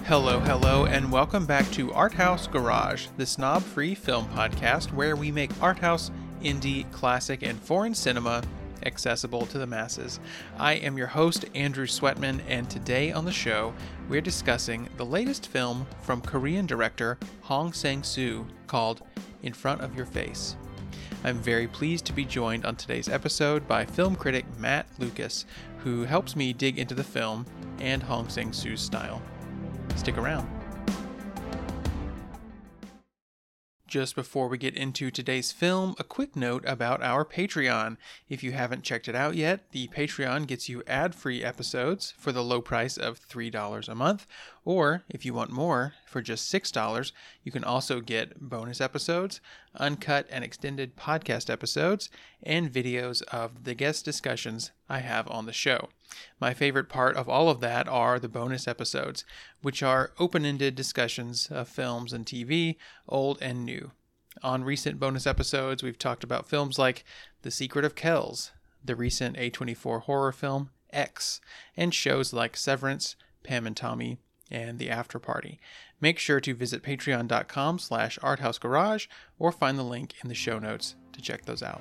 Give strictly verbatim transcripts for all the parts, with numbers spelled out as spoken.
Hello, hello, and welcome back to Arthouse Garage, the snob-free film podcast where we make arthouse, indie, classic, and foreign cinema accessible to the masses. I am your host, Andrew Sweatman, and today on the show, we're discussing the latest film from Korean director Hong Sang-soo called In Front of Your Face. I'm very pleased to be joined on today's episode by film critic Matt Lucas, who helps me dig into the film and Hong Sang-soo's style. Stick around. Just before we get into today's film, a quick note about our Patreon. If you haven't checked it out yet, the Patreon gets you ad-free episodes for the low price of three dollars a month, or if you want more, for just six dollars, you can also get bonus episodes, uncut and extended podcast episodes, and videos of the guest discussions I have on the show. My favorite part of all of that are the bonus episodes, which are open-ended discussions of films and T V, old and new. On recent bonus episodes, we've talked about films like The Secret of Kells, the recent A twenty-four horror film X, and shows like Severance, Pam and Tommy, and The After Party. Make sure to visit patreon.com slash arthousegarage or find the link in the show notes to check those out.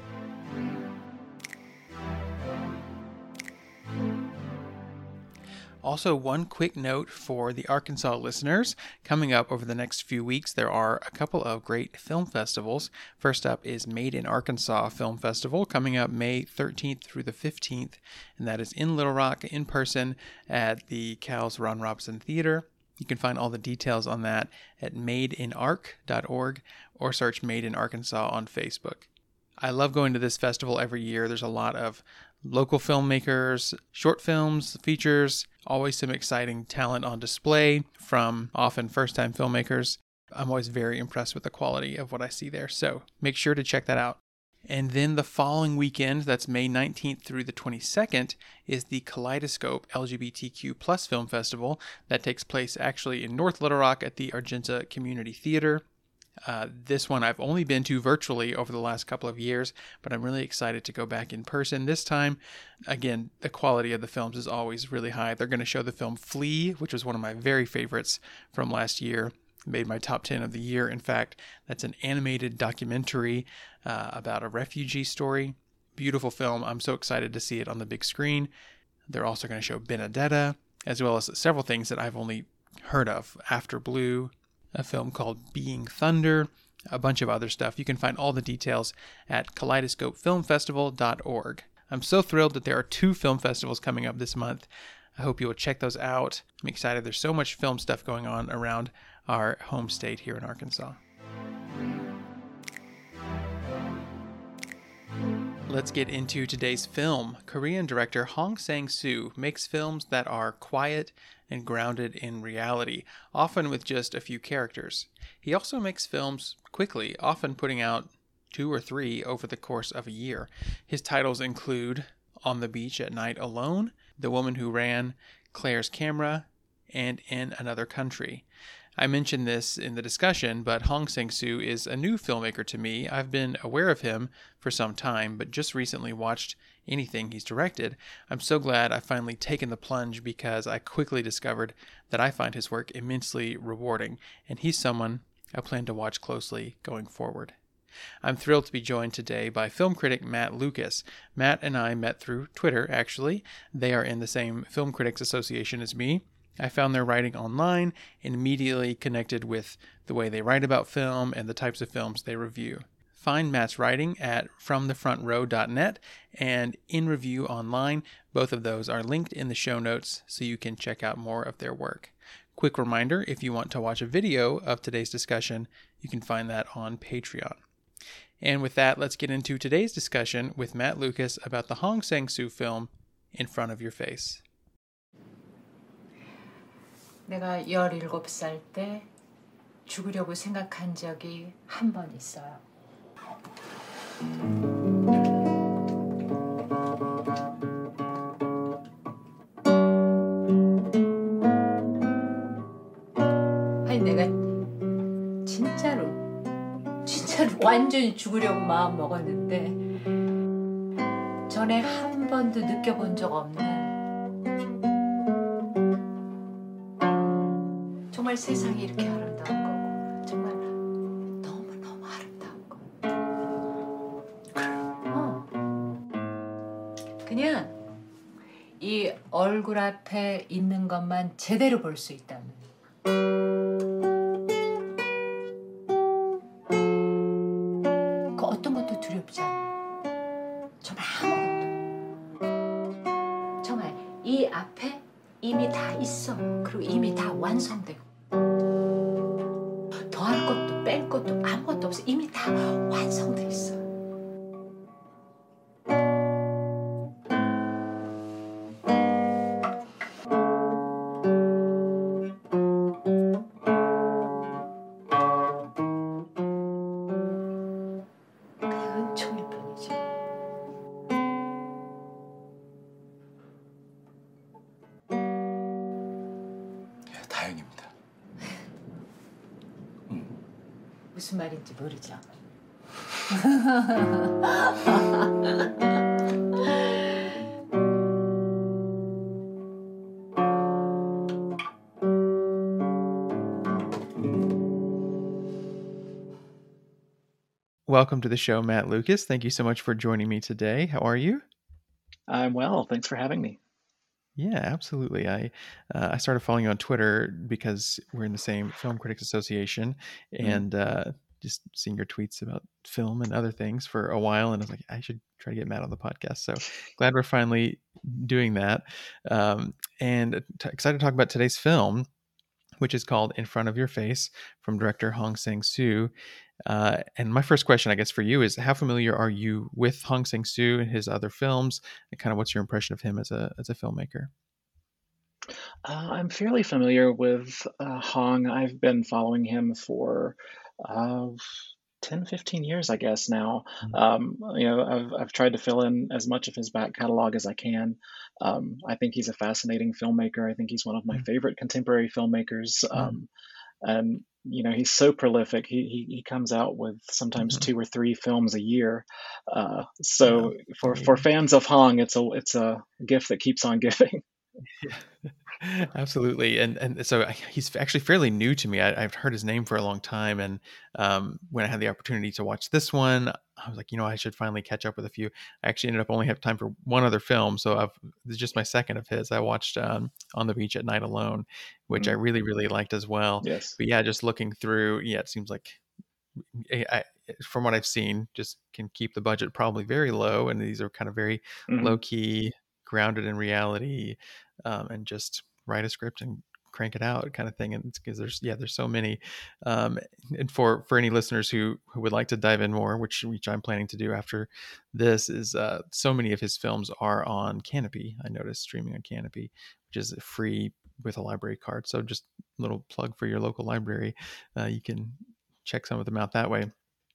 Also, one quick note for the Arkansas listeners. Coming up over the next few weeks, there are a couple of great film festivals. First up is Made in Arkansas Film Festival, coming up May thirteenth through the fifteenth, and that is in Little Rock in person at the Cal's Ron Robson Theater. You can find all the details on that at made in ark dot org or search Made in Arkansas on Facebook. I love going to this festival every year. There's a lot of local filmmakers, short films, features, always some exciting talent on display from often first-time filmmakers. I'm always very impressed with the quality of what I see there, so make sure to check that out. And then the following weekend, that's May nineteenth through the twenty-second, is the Kaleidoscope L G B T Q plus Film Festival that takes place actually in North Little Rock at the Argenta Community Theater. Uh, this one I've only been to virtually over the last couple of years, but I'm really excited to go back in person this time. Again, the quality of the films is always really high. They're going to show the film Flee, which was one of my very favorites from last year. Made my top ten of the year. In fact, that's an animated documentary uh, about a refugee story. Beautiful film. I'm so excited to see it on the big screen. They're also going to show Benedetta, as well as several things that I've only heard of. After Blue, a film called Being Thunder, a bunch of other stuff. You can find all the details at kaleidoscope film festival dot org. I'm so thrilled that there are two film festivals coming up this month. I hope you will check those out. I'm excited. There's so much film stuff going on around our home state here in Arkansas. Let's get into today's film. Korean director Hong Sang-soo makes films that are quiet and grounded in reality, often with just a few characters. He also makes films quickly, often putting out two or three over the course of a year. His titles include On the Beach at Night Alone, The Woman Who Ran, Claire's Camera, and In Another Country. I mentioned this in the discussion, but Hong Sang-soo is a new filmmaker to me. I've been aware of him for some time, but just recently watched anything he's directed. I'm so glad I've finally taken the plunge because I quickly discovered that I find his work immensely rewarding, and he's someone I plan to watch closely going forward. I'm thrilled to be joined today by film critic Matt Lucas. Matt and I met through Twitter, actually. They are in the same Film Critics Association as me. I found their writing online and immediately connected with the way they write about film and the types of films they review. Find Matt's writing at from the front row dot net and In Review Online. Both of those are linked in the show notes so you can check out more of their work. Quick reminder, if you want to watch a video of today's discussion, you can find that on Patreon. And with that, let's get into today's discussion with Matt Lucas about the Hong Sang-soo film In Front of Your Face. 내가 열일곱 살 때 죽으려고 생각한 적이 한 번 있어요. 아니 내가 진짜로 진짜로 완전히 죽으려고 마음 먹었는데 전에 한 번도 느껴본 적 없는 정말 세상이 이렇게 아름다운 거고 정말 너무너무 아름다운 거. 어. 그냥 이 얼굴 앞에 있는 것만 제대로 볼 수 있다면 그 어떤 것도 두렵지 않아. 정말 아무것도. 정말 이 앞에 이미 다 있어. 그리고 이미 다 완성되고 더할 것도 뺄 것도 아무것도 없어. 이미 다 완성돼 있어. 그냥 은총일 뿐이지. 다행입니다. 무슨 말인지 모르죠. Welcome to the show, Matt Lucas. Thank you so much for joining me today. How are you? I'm well. Thanks for having me. Yeah, absolutely. I uh, I started following you on Twitter because we're in the same Film Critics Association, and uh, just seeing your tweets about film and other things for a while, and I was like, I should try to get Matt on the podcast. So glad we're finally doing that, um, and t- excited to talk about today's film, which is called In Front of Your Face from director Hong Sang-soo. Uh, and my first question, I guess, for you is, how familiar are you with Hong Sang-soo and his other films, and kind of what's your impression of him as a as a filmmaker? Uh, I'm fairly familiar with uh, Hong. I've been following him for uh, ten, fifteen years, I guess now. Mhm. Um, you know, I've, I've tried to fill in as much of his back catalog as I can. Um, I think he's a fascinating filmmaker. I think he's one of my Mm. favorite contemporary filmmakers. Mm. Um, and you know, he's so prolific. He he, he comes out with sometimes Mhm. two or three films a year. Uh, Wow, so for for amazing. fans of Hong, it's a it's a gift that keeps on giving. Absolutely. And and so I- he's actually fairly new to me. I, I've heard his name for a long time. And um, when I had the opportunity to watch this one, I was like, you know, I should finally catch up with a few. I actually ended up only have time for one other film. So I've, this is just my second of his. I watched um, On the Beach at Night Alone, which I Mm, really, really liked as well. yes. But yeah, just looking through, yeah, it seems like I, I, from what I've seen, just can keep the budget probably very low. And these are kind of very Hmm. low key, grounded in reality, um, and just write a script and crank it out kind of thing. And it's because there's, yeah, there's so many. Um, and for, for any listeners who, who would like to dive in more, which, which I'm planning to do after this, is uh, so many of his films are on Canopy. I noticed streaming on Canopy, which is free with a library card. So just a little plug for your local library. Uh, you can check some of them out that way.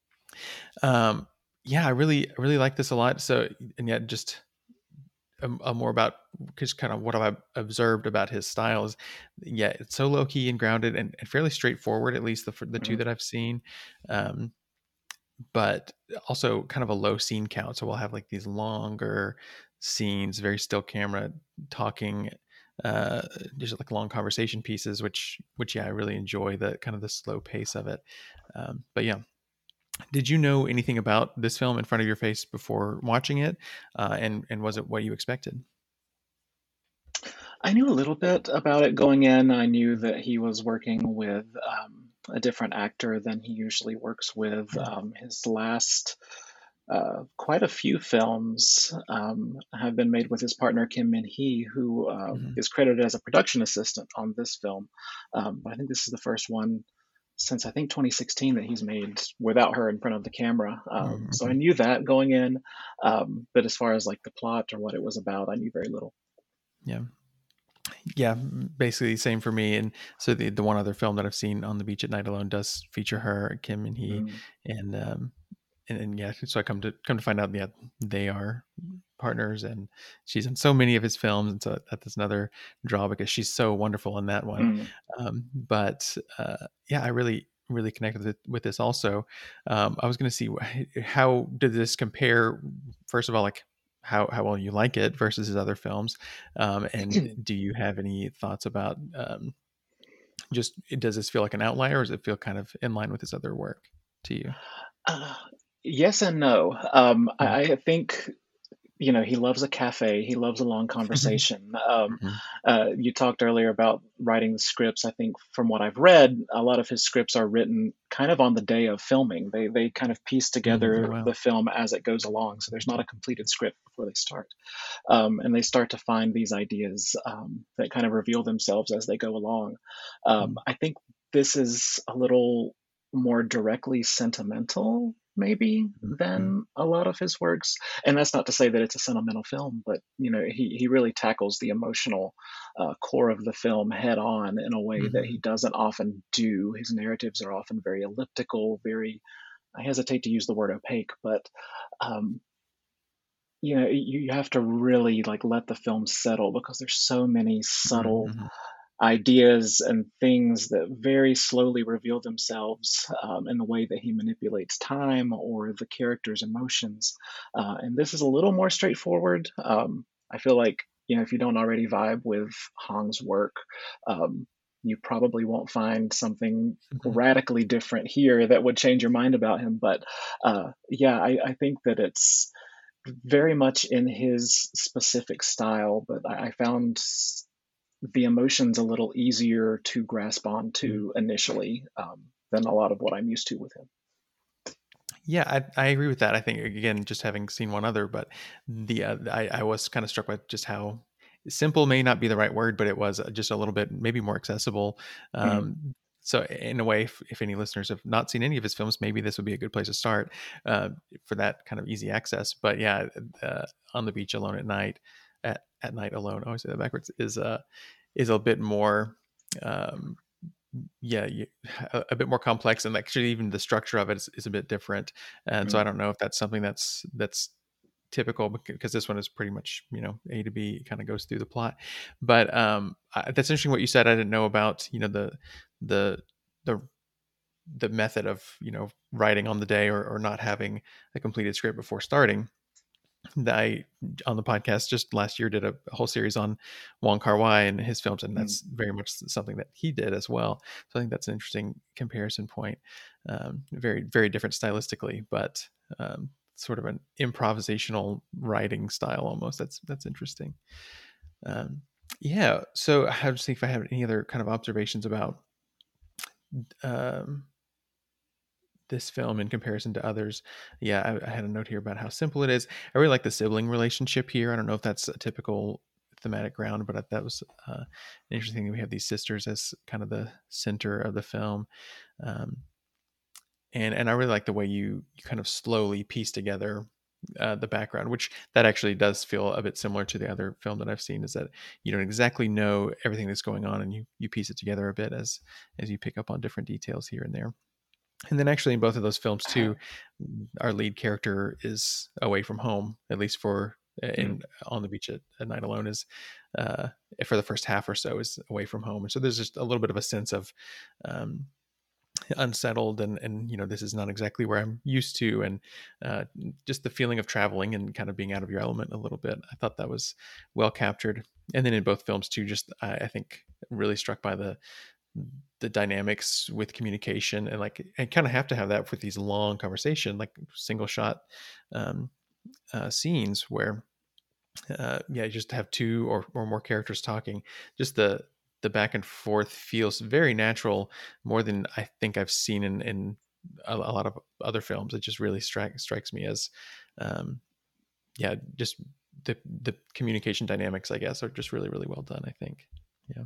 Um, yeah, I really, I really like this a lot. So, and yet just a, a more about, because kind of what I've observed about his style is, yeah, it's so low key and grounded and, and fairly straightforward, at least the the two Hmm. that I've seen. Um, but also kind of a low scene count. So we'll have like these longer scenes, very still camera talking, uh, just like long conversation pieces, which, which, yeah, I really enjoy the kind of the slow pace of it. Um, but yeah, did you know anything about this film In Front of Your Face before watching it? Uh, and, and was it what you expected? I knew a little bit about it going in. I knew that he was working with um, a different actor than he usually works with. Mm. Um, his last, uh, quite a few films um, have been made with his partner Kim Min Hee, who uh, Mhm. is credited as a production assistant on this film. Um, but I think this is the first one since I think twenty sixteen that he's made without her in front of the camera. Um, so I Mhm. knew that going in, um, but as far as like the plot or what it was about, I knew very little. Yeah. Yeah, basically same for me. And so the the one other film that I've seen, On the Beach at Night Alone, does feature her, Kim and he, Mm, and um, and, and yeah, so I come to come to find out, yeah, they are partners, and she's in so many of his films, and so that's another draw because she's so wonderful in that one. mm. Um, but uh, yeah, I really really connected with, with this also. Um, I was going to see wh- how did this compare? First of all, like how how well you like it versus his other films, um, and do you have any thoughts about um, Just does this feel like an outlier, or does it feel kind of in line with his other work to you? Uh, yes and no. Um, Mm. I, I think, you know, he loves a cafe. He loves a long conversation. Um, Mhm. uh, you talked earlier about writing the scripts. I think from what I've read, a lot of his scripts are written kind of on the day of filming. They they kind of piece Mm, oh together wow. the film as it goes along. So there's not a completed script before they start. Um, and they start to find these ideas um, that kind of reveal themselves as they go along. Um, Mm. I think this is a little more directly sentimental, maybe, Mm. than a lot of his works. And that's not to say that it's a sentimental film, but you know, he he really tackles the emotional uh, core of the film head on in a way that he Mhm. doesn't often do. His narratives are often very elliptical, very, I hesitate to use the word opaque, but um, you know, you, you have to really like let the film settle because there's so many subtle Mhm. ideas and things that very slowly reveal themselves um, in the way that he manipulates time or the character's emotions. Uh, and this is a little more straightforward. Um, I feel like, you know, if you don't already vibe with Hong's work, um, you probably won't find something Mhm. radically different here that would change your mind about him. But uh, yeah, I, I think that it's very much in his specific style, but I, I found the emotions a little easier to grasp Mhm. onto initially um, than a lot of what I'm used to with him. Yeah, I I agree with that. I think again, just having seen one other, but the uh, I I was kind of struck by just how simple may not be the right word, but it was uh, just a little bit maybe more accessible. Mhm. Um, so in a way, if, if any listeners have not seen any of his films, maybe this would be a good place to start uh, for that kind of easy access. But yeah, uh, On the Beach Alone at Night, at at night alone. I always say that backwards. Is uh is a bit more. Um, yeah, you, a, a bit more complex, and actually even the structure of it is, is a bit different. And so I Mhm. don't know if that's something that's that's typical, because this one is pretty much, you know, A to B, kind of goes through the plot. But um I, that's interesting what you said. I didn't know about, you know, the the the the method of, you know, writing on the day, or, or not having a completed script before starting. I, on the podcast just last year, did a whole series on Wong Kar Wai and his films, and Mhm. that's very much something that he did as well. So I think that's an interesting comparison point. Um, very, very different stylistically, but um, sort of an improvisational writing style almost. That's that's interesting. Um, yeah. So I just think if I have any other kind of observations about um, this film in comparison to others. Yeah, I, I had a note here about how simple it is. I really like the sibling relationship here. I don't know if that's a typical thematic ground, but that was uh, an interesting thing. We have these sisters as kind of the center of the film. Um, and and I really like the way you, you kind of slowly piece together uh, the background, which that actually does feel a bit similar to the other film that I've seen. Is that you don't exactly know everything that's going on, and you you piece it together a bit as as you pick up on different details here and there. And then actually in both of those films too, our lead character is away from home, at least for Mhm. in On the Beach at, at Night Alone, is uh, for the first half or so is away from home. And so there's just a little bit of a sense of um, unsettled, and, and, you know, this is not exactly where I'm used to. And uh, just the feeling of traveling and kind of being out of your element a little bit. I thought that was well captured. And then in both films too, just I, I think really struck by the, the dynamics with communication, and like I kind of have to have that with these long conversation, like single shot um, uh, scenes where uh, yeah, you just have two or, or more characters talking. Just the the back and forth feels very natural, more than I think I've seen in in a, a lot of other films. It just really strikes strikes me as um, yeah, just the the communication dynamics, I guess, are just really really well done, I think. Yeah.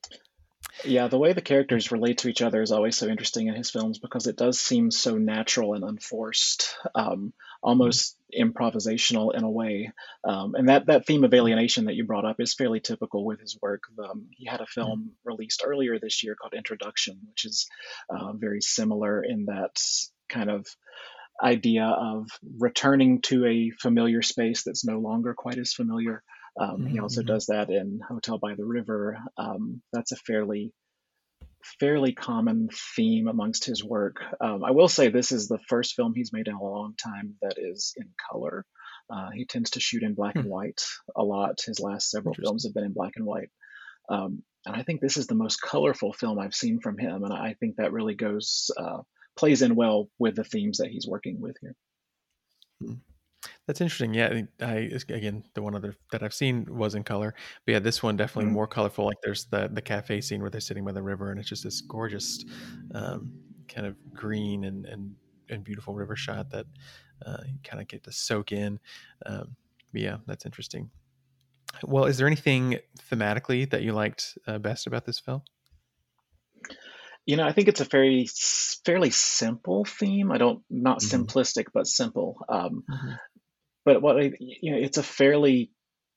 Yeah, the way the characters relate to each other is always so interesting in his films because it does seem so natural and unforced, um, Mm-hmm. almost improvisational in a way. Um, and that, that theme of alienation that you brought up is fairly typical with his work. Um, he had a film released earlier this year called Introduction, which is uh, very similar in that kind of idea of returning to a familiar space that's no longer quite as familiar. Um, he also Mm-hmm. does that in Hotel by the River. Um, that's a fairly fairly common theme amongst his work. Um, I will say this is the first film he's made in a long time that is in color. Uh, he tends to shoot in black Hmm. and white a lot. His last several films Interesting. have been in black and white. Um, and I think this is the most colorful film I've seen from him, and I think that really goes uh, plays in well with the themes that he's working with here. Mm. That's interesting. Yeah, I, think I again, the one other that I've seen was in color, but yeah, this one definitely Mm. more colorful. Like there's the the cafe scene where they're sitting by the river, and it's just this gorgeous, um, kind of green and and and beautiful river shot that uh, you kind of get to soak in. Um, but yeah, that's interesting. Well, is there anything thematically that you liked uh, best about this film? You know, I think it's a very s- fairly simple theme. I don't not Hmm. simplistic, but simple. Um, Hmm. but what I, you know, it's a fairly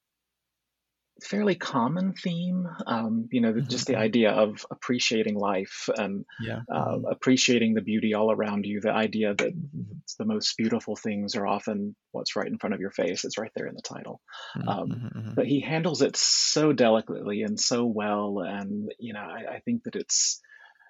fairly common theme. Um, you know, the- Hmm. just the Hmm. idea of appreciating life and Yeah. uh, Hmm. appreciating the beauty all around you. The idea that the most beautiful things are often what's right in front of your face. It's right there in the title. Hmm. Um, Hmm. but he handles it so delicately and so well, and you know, I, I think that it's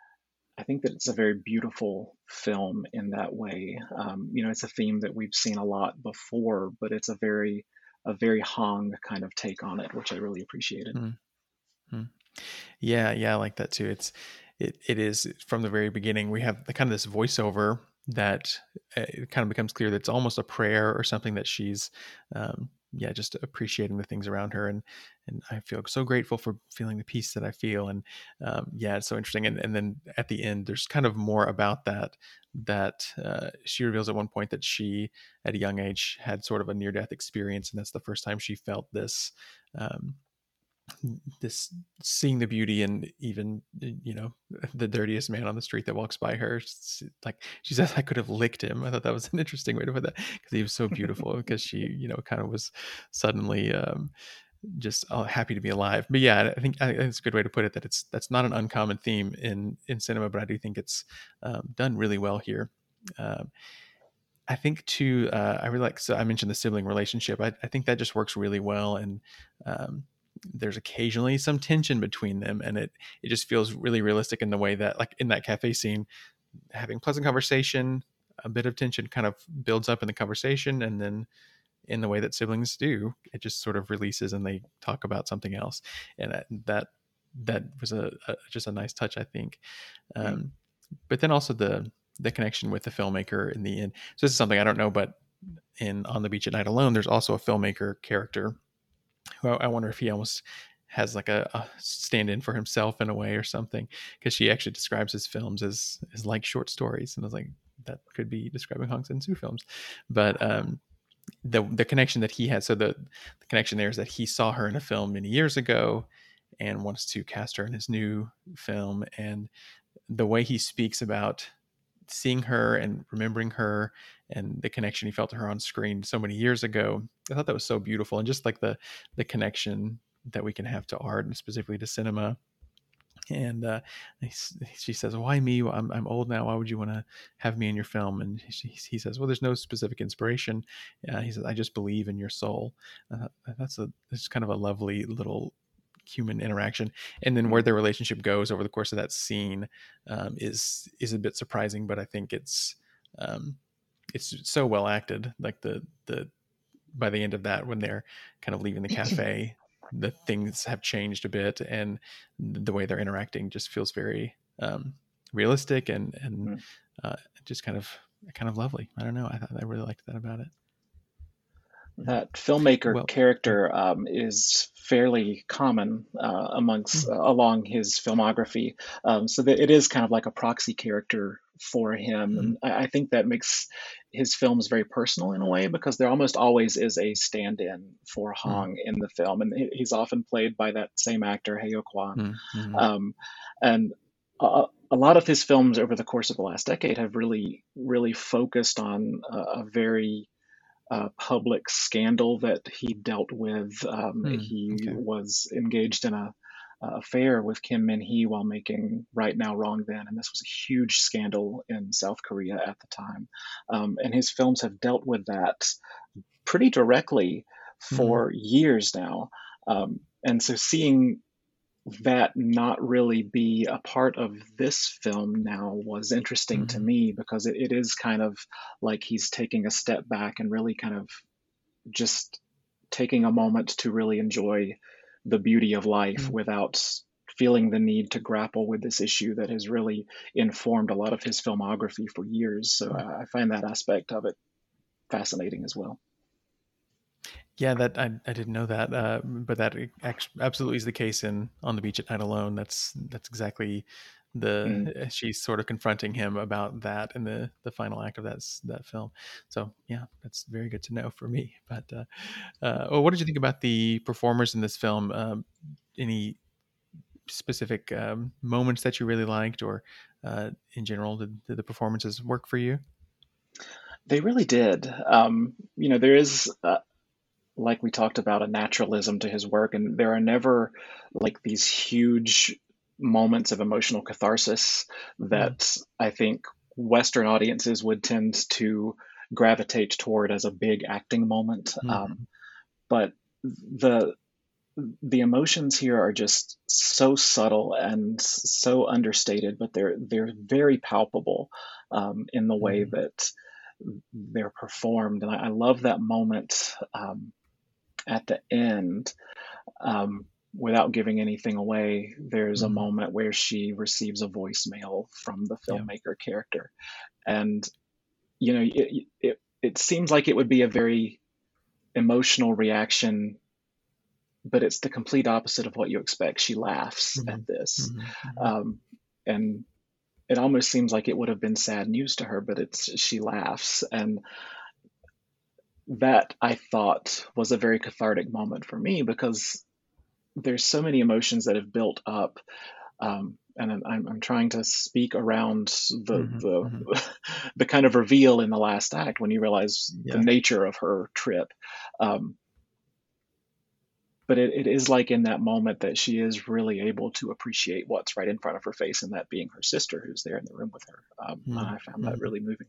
I think that it's a very beautiful film in that way. Um, you know, it's a theme that we've seen a lot before, but it's a very a very Hong kind of take on it, which I really appreciated. Hmm. Yeah, yeah, I like that too. It's it it is from the very beginning. We have the kind of this voiceover that uh, it kind of becomes clear that it's almost a prayer or something that she's, um, yeah, just appreciating the things around her, and and I feel so grateful for feeling the peace that I feel, and um, yeah, it's so interesting. And and then at the end, there's kind of more about that that uh, she reveals at one point that she, at a young age, had sort of a near death experience, and that's the first time she felt this. Um, this seeing the beauty in even, you know, the dirtiest man on the street that walks by her. Like she says, I could have licked him. I thought that was an interesting way to put that, because he was so beautiful, because she, you know, kind of was suddenly um just uh, happy to be alive. But yeah, I think, I think it's a good way to put it, that it's that's not an uncommon theme in in cinema, but I do think it's um, done really well here. um, I think too, uh, I really like, so I mentioned the sibling relationship. I, I think that just works really well. And um, there's occasionally some tension between them. And it, it just feels really realistic in the way that, like in that cafe scene, having pleasant conversation, a bit of tension kind of builds up in the conversation. And then in the way that siblings do, it just sort of releases and they talk about something else. And that, that, that was a, a just a nice touch, I think. Mm. Um, but then also the the connection with the filmmaker in the end. So this is something I don't know, but in On the Beach at Night Alone, there's also a filmmaker character who I, I wonder if he almost has like a, a stand-in for himself in a way or something, because she actually describes his films as as like short stories, and I was like, that could be describing Hong Sang-soo films. But um, the the connection that he had, so the the connection there is that he saw her in a film many years ago and wants to cast her in his new film, and the way he speaks about seeing her and remembering her and the connection he felt to her on screen so many years ago, I thought that was so beautiful. And just like the the connection that we can have to art and specifically to cinema. And uh, she says, "Why me? I'm, I'm old now. Why would you want to have me in your film?" And she, he says, "Well, there's no specific inspiration." Uh, he says, "I just believe in your soul." Uh, that's a that's kind of a lovely little human interaction. And then where Mm. their relationship goes over the course of that scene um, is is a bit surprising, but I think it's um, it's so well acted. Like the the by the end of that, when they're kind of leaving the cafe, the things have changed a bit, and the way they're interacting just feels very um, realistic and and Mm. uh, just kind of kind of lovely. I don't know. I thought I really liked that about it. Yeah. That filmmaker Well. character um, is fairly common uh, amongst Mm, uh, along his filmography, um, so that it is kind of like a proxy character for him, mm, and I, I think that makes his films very personal in a way, because there almost always is a stand-in for mm, Hong in the film, and he- he's often played by that same actor, Heo Kwan, mm, mm, um, and a, a lot of his films over the course of the last decade have really, really focused on a, a very uh, public scandal that he dealt with. Um, mm. he Okay. was engaged in a, a affair with Kim Min Hee while making Right Now, Wrong Then, and this was a huge scandal in South Korea at the time. Um, and his films have dealt with that pretty directly Mm, for years now. Um, and so seeing that not really be a part of this film now was interesting to mm, me, because it, it is kind of like he's taking a step back and really kind of just taking a moment to really enjoy the beauty of life Mm. without feeling the need to grapple with this issue that has really informed a lot of his filmography for years. So Mm. I, I find that aspect of it fascinating as well. Yeah, that I, I didn't know that, uh, but that act- absolutely is the case in On the Beach at Night Alone. That's that's exactly the Mm. she's sort of confronting him about that in the the final act of that s- that film. So yeah, that's very good to know for me. But uh, uh, well, what did you think about the performers in this film? Um, any specific um, moments that you really liked, or uh, in general, did, did the performances work for you? They really did. Um, you know, there is, uh, like we talked about, a naturalism to his work, and there are never like these huge moments of emotional catharsis Mm. that I think Western audiences would tend to gravitate toward as a big acting moment. Mm. Um, but the the emotions here are just so subtle and so understated, but they're they're very palpable um, in the way Mm. that they're performed. And I, I love that moment um, at the end. Um, without giving anything away, there's a Mm. moment where she receives a voicemail from the Yeah. filmmaker character, and you know, it, it it seems like it would be a very emotional reaction, but it's the complete opposite of what you expect. She laughs at Mhm. this, Mhm. Mhm. um, and it almost seems like it would have been sad news to her, but it's she laughs, and that I thought was a very cathartic moment for me because there's so many emotions that have built up, um, and I'm, I'm trying to speak around the Mhm. Mhm. the the kind of reveal in the last act when you realize the Yeah. nature of her trip. Um, but it, it is like in that moment that she is really able to appreciate what's right in front of her face, and that being her sister who's there in the room with her. Um, and Mhm. I found that Mhm. really moving.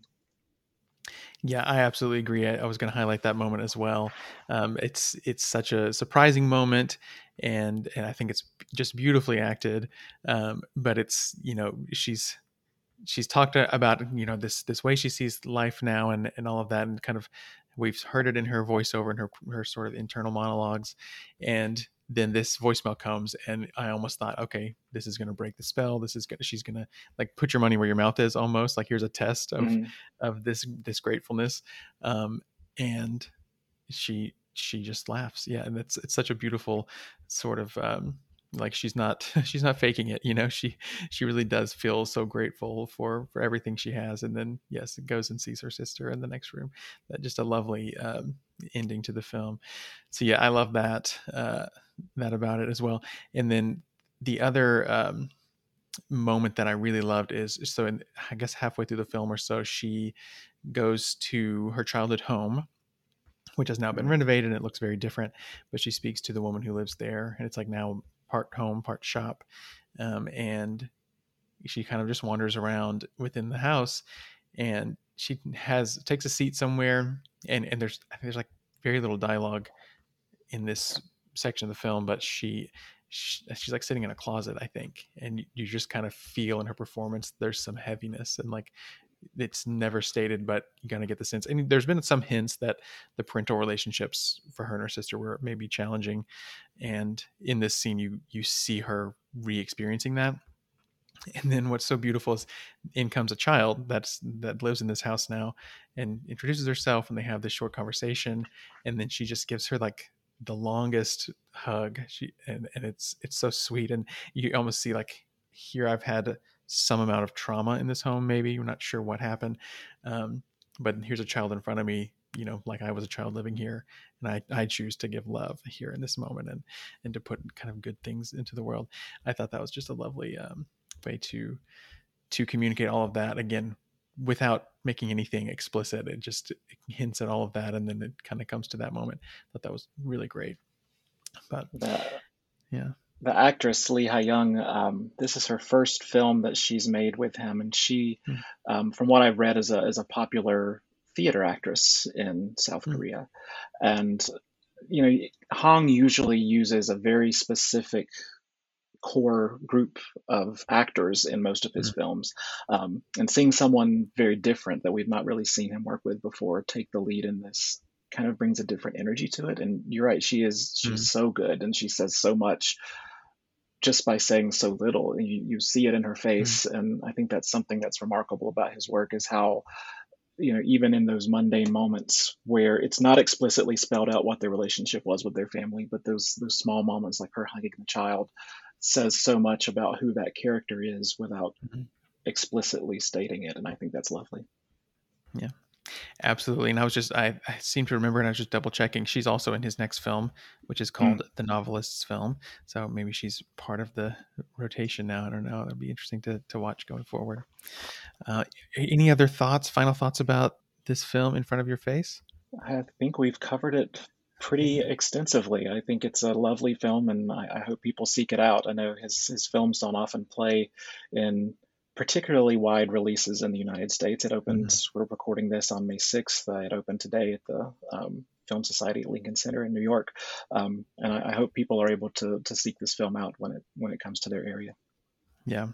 Yeah, I absolutely agree. I, I was going to highlight that moment as well. Um, it's it's such a surprising moment, and and I think it's just beautifully acted. Um, but it's you know she's she's talked about you know this this way she sees life now, and and all of that, and kind of we've heard it in her voiceover and her her sort of internal monologues, and then this voicemail comes, and I almost thought, okay, this is going to break the spell. This is gonna she's gonna like put your money where your mouth is, almost like here's a test of Mm-hmm. of this this gratefulness, um, and she she just laughs. Yeah, and it's it's such a beautiful sort of um like she's not she's not faking it, you know. She she really does feel so grateful for for everything she has, and then yes, it goes and sees her sister in the next room. That just a lovely um ending to the film. So yeah, I love that uh that about it as well. And then the other um moment that I really loved is so in, I guess halfway through the film or so, she goes to her childhood home, which has now been Mm-hmm. renovated and it looks very different. But she speaks to the woman who lives there, and it's like now part home, part shop. Um, and she kind of just wanders around within the house, and she has takes a seat somewhere, and and there's I think there's like very little dialogue in this section of the film, but she, she she's like sitting in a closet, I think, and you, you just kind of feel in her performance there's some heaviness, and like it's never stated, but you kind of get the sense. And there's been some hints that the parental relationships for her and her sister were maybe challenging. And in this scene, you you see her re-experiencing that. And then what's so beautiful is in comes a child that's that lives in this house now and introduces herself, and they have this short conversation, and then she just gives her like the longest hug. She and, and it's it's so sweet, and you almost see like here I've had some amount of trauma in this home, maybe we're not sure what happened, um, but here's a child in front of me, you know, like I was a child living here, and I, I choose to give love here in this moment, and and to put kind of good things into the world. I thought that was just a lovely um, way to to communicate all of that, again, without making anything explicit. It just hints at all of that, and then it kind of comes to that moment. I thought that was really great. But The yeah. the actress Lee Ha-young, um, this is her first film that she's made with him, and she, Mm, um, from what I've read, is a is a popular theater actress in South mm, Korea. And you know, Hong usually uses a very specific core group of actors in most of his mm, films. Um, and seeing someone very different that we've not really seen him work with before take the lead in this kind of brings a different energy to it. And you're right, she is she's Mm. so good, and she says so much just by saying so little. You, you see it in her Mm. face, and I think that's something that's remarkable about his work, is how, you know, even in those mundane moments where it's not explicitly spelled out what their relationship was with their family, but those those small moments like her hugging the child says so much about who that character is without Mhm. explicitly stating it. And I think that's lovely. Yeah, absolutely. And I was just, I, I seem to remember, and I was just double checking. She's also in his next film, which is Mm. called The Novelist's Film. So maybe she's part of the rotation now. I don't know. It'll be interesting to, to watch going forward. Uh, any other thoughts, final thoughts about this film, In Front of Your Face? I think we've covered it pretty extensively. I think it's a lovely film, and I, I hope people seek it out. I know his, his films don't often play in particularly wide releases in the United States. It opened, Mhm. we're recording this on May sixth. Uh, it opened today at the um, Film Society at Lincoln Center in New York. Um, and I, I hope people are able to to seek this film out when it when it comes to their area. Yeah,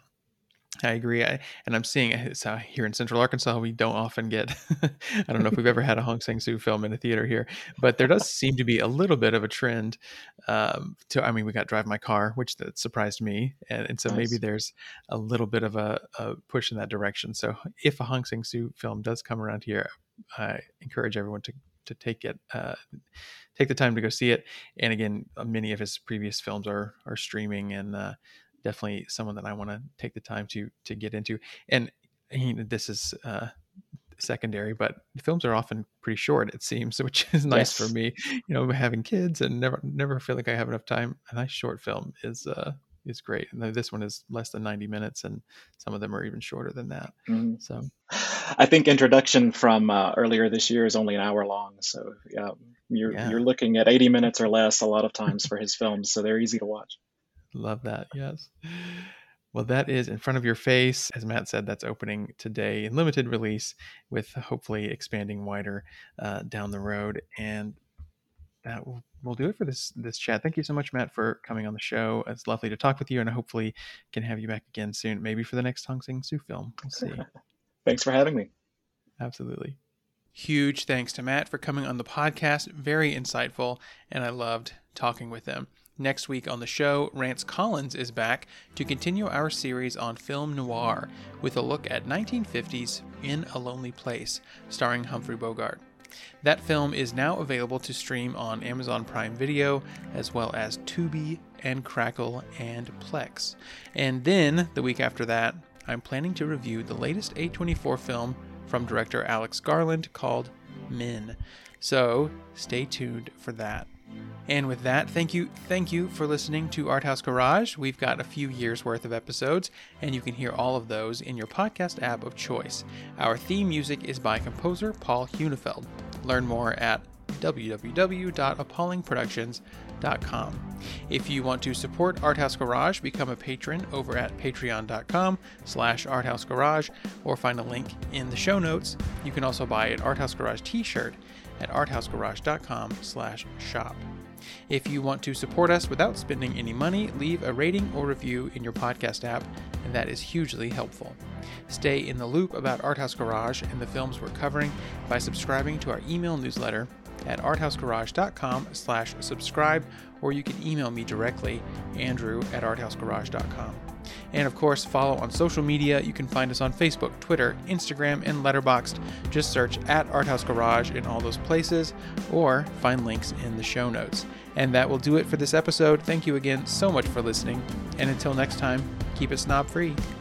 I agree. I, and I'm seeing it's uh, here in Central Arkansas, we don't often get, I don't know if we've ever had a Hong Sang-soo film in a theater here, but there does seem to be a little bit of a trend um, to, I mean, we got Drive My Car, which that surprised me. And, and so maybe Nice. there's a little bit of a, a push in that direction. So if a Hong Sang-soo film does come around here, I encourage everyone to, to take it, uh, take the time to go see it. And again, many of his previous films are, are streaming, and uh, definitely someone that I want to take the time to to get into. And you know, this is uh, secondary, but the films are often pretty short, it seems, which is nice for Yes. me. You know, having kids and never never feel like I have enough time. A nice short film is uh, is great. And this one is less than ninety minutes, and some of them are even shorter than that. Mhm. So I think Introduction from uh, earlier this year is only an hour long. So yeah, you're yeah, you're looking at eighty minutes or less a lot of times for his films. So they're easy to watch. love that. Yes. Well, that is In Front of Your Face. As Matt said, that's opening today in limited release, with hopefully expanding wider uh, down the road. And that will, will do it for this this chat. Thank you so much, Matt, for coming on the show. It's lovely to talk with you, and I hopefully can have you back again soon, maybe for the next Hong Sang-soo film. We'll see. Thanks for having me. Absolutely. Huge thanks to Matt for coming on the podcast. Very insightful, and I loved talking with him. Next week on the show, Rance Collins is back to continue our series on film noir with a look at nineteen fifties In a Lonely Place, starring Humphrey Bogart. That film is now available to stream on Amazon Prime Video, as well as Tubi and Crackle and Plex. And then, the week after that, I'm planning to review the latest A twenty-four film from director Alex Garland called Men. So, stay tuned for that. And with that, thank you, thank you for listening to Art House Garage. We've got a few years worth of episodes, and you can hear all of those in your podcast app of choice. Our theme music is by composer Paul Hunefeld. Learn more at w w w dot appalling productions dot com. If you want to support Art House Garage, become a patron over at patreon dot com slash art house garage, or find a link in the show notes. You can also buy an Art House Garage t-shirt at art house garage dot com slash shop. If you want to support us without spending any money, leave a rating or review in your podcast app, and that is hugely helpful. Stay in the loop about Art House Garage and the films we're covering by subscribing to our email newsletter at art house garage dot com slash subscribe, or you can email me directly, Andrew at art house garage dot com. And of course, follow on social media. You can find us on Facebook, Twitter, Instagram, and Letterboxd. Just search at Art House Garage in all those places, or find links in the show notes. And that will do it for this episode. Thank you again so much for listening. And until next time, keep it snob free.